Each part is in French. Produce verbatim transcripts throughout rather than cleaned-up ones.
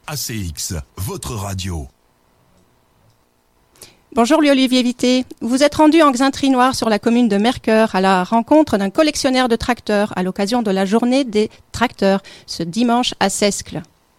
A C X, votre radio. Bonjour Louis-Olivier Vité. Vous êtes rendu en Xaintrinoire sur la commune de Mercœur à la rencontre d'un collectionneur de tracteurs à l'occasion de la journée des tracteurs ce dimanche à Sescle.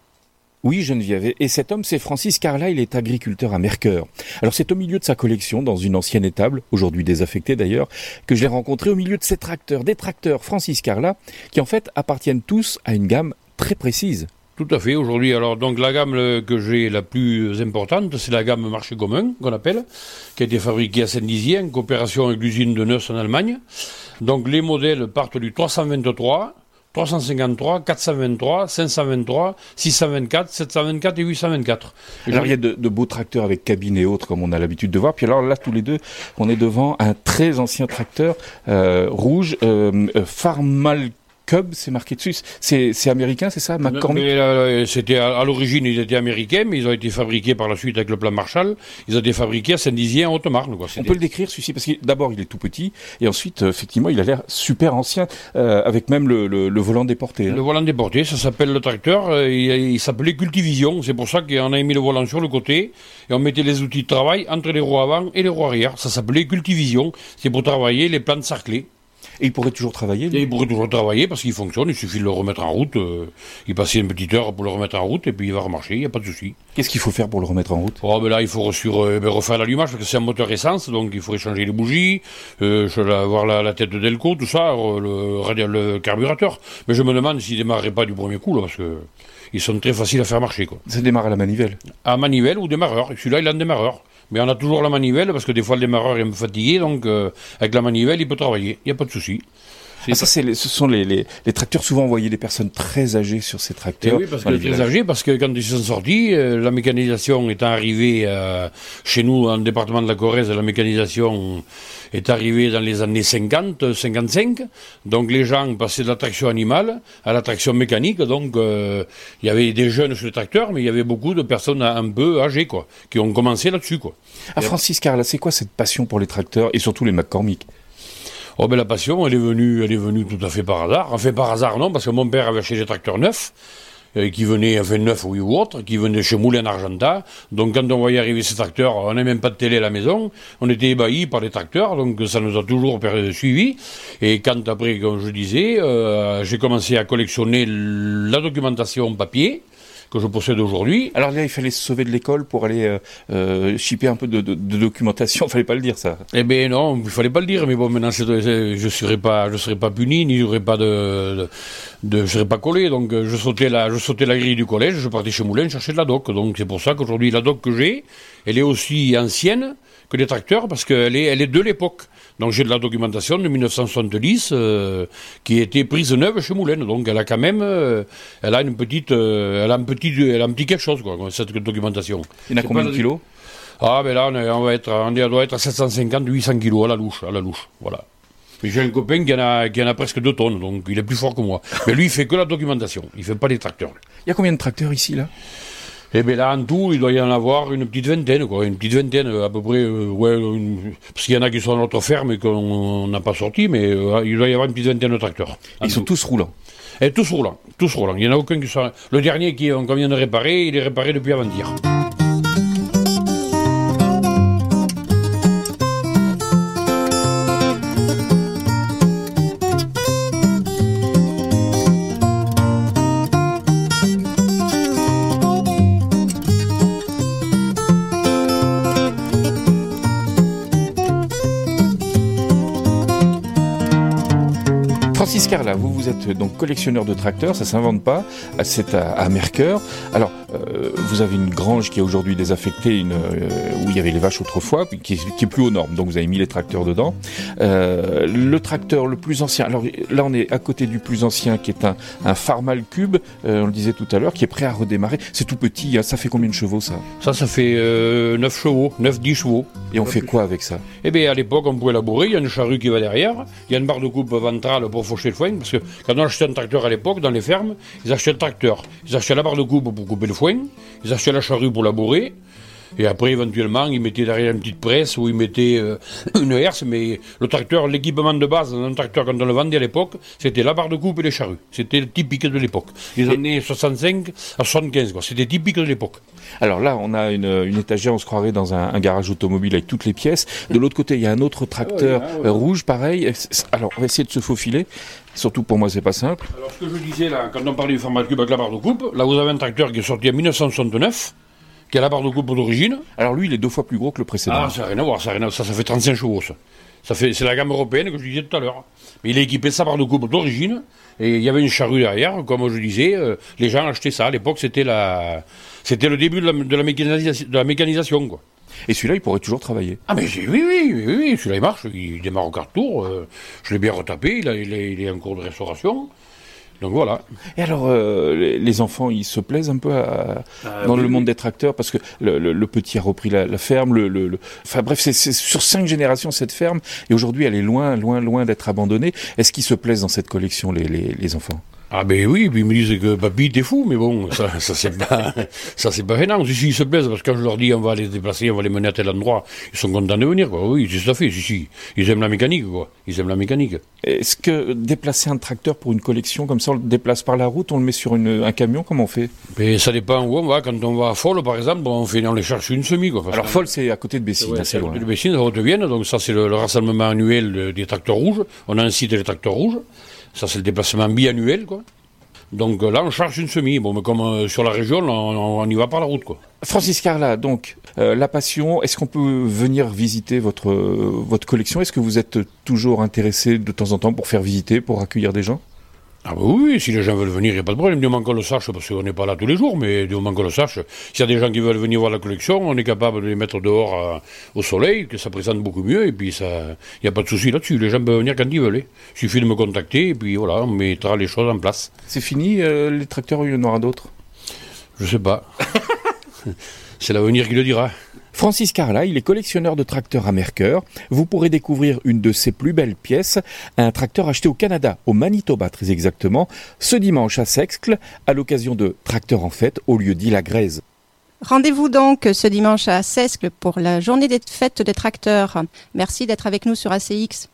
Oui, Geneviève. Et cet homme, c'est Francis Carla, il est agriculteur à Mercœur. Alors c'est au milieu de sa collection, dans une ancienne étable, aujourd'hui désaffectée d'ailleurs, que je l'ai rencontré au milieu de ces tracteurs, des tracteurs Francis Carla, qui en fait appartiennent tous à une gamme très précise. Tout à fait. Aujourd'hui, alors donc la gamme que j'ai la plus importante, c'est la gamme marché commun qu'on appelle, qui a été fabriquée à Saint-Dizier en coopération avec l'usine de Neuss en Allemagne. Donc les modèles partent du trois cent vingt-trois, trois cent cinquante-trois, quatre cent vingt-trois, cinq cent vingt-trois, six cent vingt-quatre, sept cent vingt-quatre et huit cent vingt-quatre. Et alors il y a de, de beaux tracteurs avec cabine et autres comme on a l'habitude de voir. Puis alors là tous les deux, on est devant un très ancien tracteur euh, rouge, euh, Farmal. Cub, c'est marqué dessus. C'est, c'est américain, c'est ça, McCormick? Mais, euh, c'était à, à l'origine, ils étaient américains, mais ils ont été fabriqués par la suite avec le plan Marshall. Ils ont été fabriqués à Saint-Dizier en Haute-Marne. Quoi. On peut le décrire celui-ci parce que d'abord il est tout petit et ensuite euh, effectivement il a l'air super ancien euh, avec même le, le, le volant déporté. Hein. Le volant déporté, ça s'appelle le tracteur. Euh, il, il s'appelait Cultivision. C'est pour ça qu'on a mis le volant sur le côté et on mettait les outils de travail entre les roues avant et les roues arrière. Ça s'appelait Cultivision. C'est pour travailler les plantes sarclées. Et il pourrait toujours travailler lui. Et il pourrait toujours travailler parce qu'il fonctionne, il suffit de le remettre en route. Euh, il passait une petite heure pour le remettre en route et puis il va remarcher, il n'y a pas de souci. Qu'est-ce qu'il faut faire pour le remettre en route? Oh, ben là, il faut sur, euh, ben refaire l'allumage parce que c'est un moteur essence, donc il faudrait changer les bougies, euh, avoir la, la tête de Delco, tout ça, euh, le, le carburateur. Mais je me demande s'il ne démarrerait pas du premier coup, là, parce que ils sont très faciles à faire marcher. Quoi. Ça démarre à la manivelle? À manivelle ou démarreur. Et celui-là, il a un démarreur. Mais on a toujours la manivelle parce que des fois le démarreur est un peu fatigué, donc euh, avec la manivelle, il peut travailler. Il n'y a pas de souci. Ah, ça, c'est les, ce sont les, les, les tracteurs. Souvent, on voyait des personnes très âgées sur ces tracteurs. Et oui, parce que très âgées, parce que quand ils sont sortis, euh, la mécanisation étant arrivée euh, chez nous, dans le département de la Corrèze, la mécanisation est arrivée dans les années cinquante, cinquante-cinq. Donc les gens passaient de la traction animale à la traction mécanique. Donc euh, il y avait des jeunes sur les tracteurs, mais il y avait beaucoup de personnes un peu âgées, quoi, qui ont commencé là-dessus, quoi. Ah, Francis Carla, c'est quoi cette passion pour les tracteurs et surtout les McCormick? Oh ben la passion, elle est venue, elle est venue tout à fait par hasard. Enfin par hasard non, parce que mon père avait acheté des tracteurs neufs, euh, qui venaient, enfin neufs oui ou autres, qui venaient chez Moulin Argentat. Donc quand on voyait arriver ces tracteurs, on n'avait même pas de télé à la maison, on était ébahis par les tracteurs, donc ça nous a toujours suivis. Et quand après, comme je disais, euh, j'ai commencé à collectionner la documentation papier, que je possède aujourd'hui. Alors là, il fallait se sauver de l'école pour aller euh, euh, shipper un peu de, de, de documentation. Il fallait pas le dire, ça. Eh bien non, il fallait pas le dire. Mais bon, maintenant, c'est, c'est, je serais pas, je serais pas puni, ni j'aurais pas de, de, de, je serais pas collé. Donc, je sautais la, je sautais la grille du collège. Je partais chez Moulin chercher de la doc. Donc, c'est pour ça qu'aujourd'hui, la doc que j'ai, elle est aussi ancienne que les tracteurs parce qu'elle est, elle est de l'époque. Donc j'ai de la documentation de dix-neuf cent soixante-dix euh, qui a été prise neuve chez Moulin. Donc elle a quand même, euh, elle a une petite, euh, elle a un petit, elle a un petit quelque chose quoi, cette documentation. Il y en a combien de kilos? Ah ben là on, est, on va être, on doit être à sept cent cinquante, huit cents kilos à la louche, à la louche, voilà. Mais j'ai un copain qui en a, qui en a presque deux tonnes, donc il est plus fort que moi. Mais lui il fait que la documentation, il fait pas les tracteurs. Il y a combien de tracteurs ici là? Eh bien là, en tout, il doit y en avoir une petite vingtaine, quoi. Une petite vingtaine, à peu près, euh, ouais, une... parce qu'il y en a qui sont dans notre ferme et qu'on n'a pas sorti, mais euh, il doit y avoir une petite vingtaine de tracteurs. Ils sont tous roulants. Et tous roulants, tous roulants. Il n'y en a aucun qui soit... Le dernier qui, qu'on vient de réparer, il est réparé depuis avant-hier. Francis Carla, vous, vous êtes donc collectionneur de tracteurs, ça s'invente pas, c'est à, à Mercœur. Alors, euh, vous avez une grange qui est aujourd'hui désaffectée, une, euh, où il y avait les vaches autrefois, qui est, qui est plus aux normes, donc vous avez mis les tracteurs dedans. Euh, le tracteur le plus ancien, alors là on est à côté du plus ancien, qui est un, un Farmal Cube, euh, on le disait tout à l'heure, qui est prêt à redémarrer. C'est tout petit, hein, ça fait combien de chevaux ça? Ça, ça fait euh, neuf chevaux, neuf dix chevaux. Et on fait quoi avec ça? Eh bien, à l'époque, on pouvait labourer, il y a une charrue qui va derrière, il y a une barre de coupe ventrale pour faucher le foin, parce que quand on achetait un tracteur à l'époque, dans les fermes, ils achetaient le tracteur, ils achetaient la barre de coupe pour couper le foin, ils achetaient la charrue pour labourer, Et après, éventuellement, ils mettaient derrière une petite presse ou ils mettaient euh, une herse, mais le tracteur, l'équipement de base d'un tracteur quand on le vendait à l'époque, c'était la barre de coupe et les charrues. C'était typique de l'époque. Les années soixante-cinq à soixante-quinze, quoi. C'était typique de l'époque. Alors là, on a une, une étagère, on se croirait dans un, un garage automobile avec toutes les pièces. De l'autre côté, il y a un autre tracteur ah ouais, ah ouais. euh, rouge, pareil. Alors, on va essayer de se faufiler. Surtout pour moi, c'est pas simple. Alors, ce que je disais là, quand on parlait du format cube avec la barre de coupe, là, vous avez un tracteur qui est sorti en dix-neuf cent soixante-neuf, qui a la barre de coupe d'origine. Alors lui, il est deux fois plus gros que le précédent. Ah, ça n'a rien à voir, ça, rien à... ça, ça fait trente-cinq chevaux, ça. ça fait... C'est la gamme européenne que je disais tout à l'heure. Mais il est équipé de sa barre de coupe d'origine, et il y avait une charrue derrière, comme je disais, euh, les gens achetaient ça. À l'époque, c'était la... c'était le début de la, de la, mécanisation, de la mécanisation, quoi. Et celui-là, il pourrait toujours travailler. Ah, mais oui, oui, oui, oui, celui-là, il marche, il démarre au quart de tour, euh, je l'ai bien retapé, il, a, il, est, il est en cours de restauration. Donc voilà. Et alors, euh, les, les enfants, ils se plaisent un peu à, ah, dans oui, le monde oui. des tracteurs, parce que le, le, le petit a repris la, la ferme, le, le, le... enfin bref, c'est, c'est sur cinq générations cette ferme, et aujourd'hui, elle est loin, loin, loin d'être abandonnée. Est-ce qu'ils se plaisent dans cette collection, les, les, les enfants ? Ah ben oui, puis ils me disent que papy t'es fou, mais bon, ça, ça c'est pas, ça c'est pas gênant. Si, si, ils se plaisent, parce que quand je leur dis on va les déplacer, on va les mener à tel endroit, ils sont contents de venir, quoi. Oui, c'est tout à fait, si, si. Ils aiment la mécanique, quoi. Ils aiment la mécanique. Est-ce que déplacer un tracteur pour une collection comme ça, on le déplace par la route, on le met sur une, un camion, comment on fait ? Mais ça dépend où on va. Quand on va à Folle, par exemple, on fait, on les cherche une semi, quoi. Alors Folle, c'est à côté de Bessines, ouais, assez c'est loin. à côté de Bessines, à Haute-Vienne, donc ça c'est le, le rassemblement annuel des tracteurs rouges. On a un site des tracteurs rouges. Ça c'est le déplacement biannuel, quoi. Donc là, on charge une semi. Bon, mais comme euh, sur la région, on, on y va par la route, quoi. Francis Carla, donc, euh, la passion, est-ce qu'on peut venir visiter votre, euh, votre collection ? Est-ce que vous êtes toujours intéressé de temps en temps pour faire visiter, pour accueillir des gens ? Ah bah oui, si les gens veulent venir, il n'y a pas de problème. Du moment qu'on le sache, parce qu'on n'est pas là tous les jours, mais du moment qu'on le sache, s'il y a des gens qui veulent venir voir la collection, on est capable de les mettre dehors à, au soleil, que ça présente beaucoup mieux, et puis ça, il n'y a pas de souci là-dessus. Les gens peuvent venir quand ils veulent. Il suffit de me contacter, et puis voilà, on mettra les choses en place. C'est fini, euh, les tracteurs, il y en aura d'autres ? Je sais pas. C'est l'avenir qui le dira. Francis Carla, il est collectionneur de tracteurs à Mercœur. Vous pourrez découvrir une de ses plus belles pièces, un tracteur acheté au Canada, au Manitoba très exactement, ce dimanche à Sexcle, à l'occasion de Tracteurs en fête au lieu dit la Grèze. Rendez-vous donc ce dimanche à Sescle pour la journée des fêtes des tracteurs. Merci d'être avec nous sur A C X.